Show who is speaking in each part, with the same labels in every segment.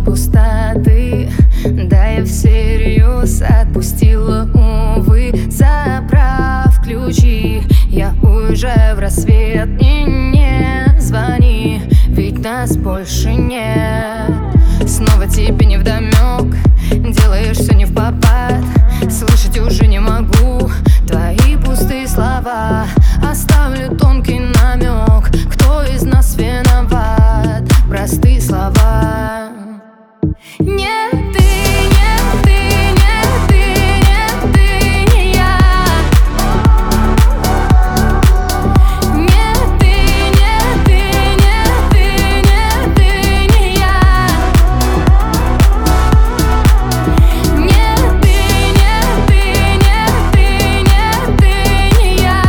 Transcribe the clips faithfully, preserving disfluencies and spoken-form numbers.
Speaker 1: пустоты. Да, я всерьез отпустила, увы, забрав ключи. Я уезжаю в рассвет, и не звони, ведь нас больше нет. Снова тебе невдомек, делаешь все не впопад. Слышать уже не могу твои пустые слова. Оставлю тонкий намек, кто из нас виноват. Простые слова. Нет, ты, нет, ты, нет, ты, нет, ты не я. Нет, ты, нет, ты, нет, ты, нет, ты не я. Нет, ты, нет, ты, нет, ты, нет, ты не я.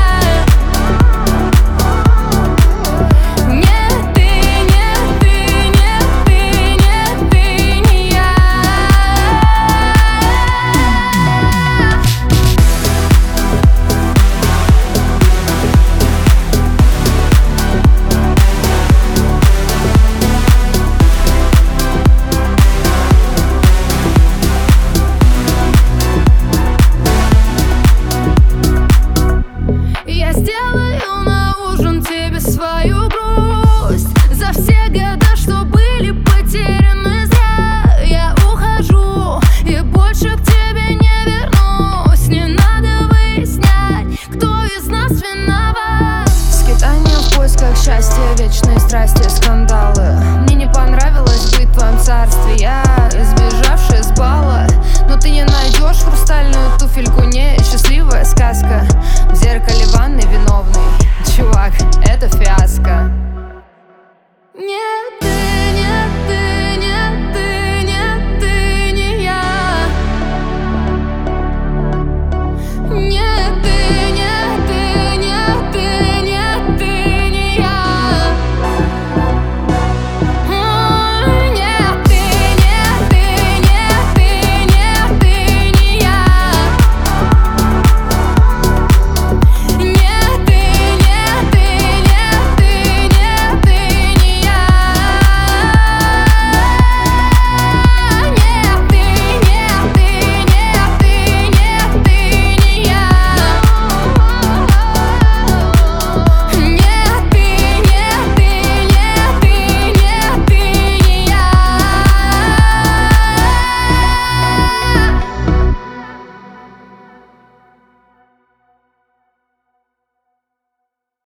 Speaker 1: Нет, ты, нет, ты, нет, ты, нет, ты не я. Я сделаю на ужин тебе свою грусть. За все года, что были потеряны зря, я ухожу и больше к тебе не вернусь. Не надо выяснять, кто из нас виноват.
Speaker 2: Скитание в поисках счастья, вечные страсти, скандалы. Мне не понравилось быть в твоем царстве, я избежавшая с бала. Но ты не найдешь хрустальную туфельку, не счастливая сказка. В зеркале ванной виновный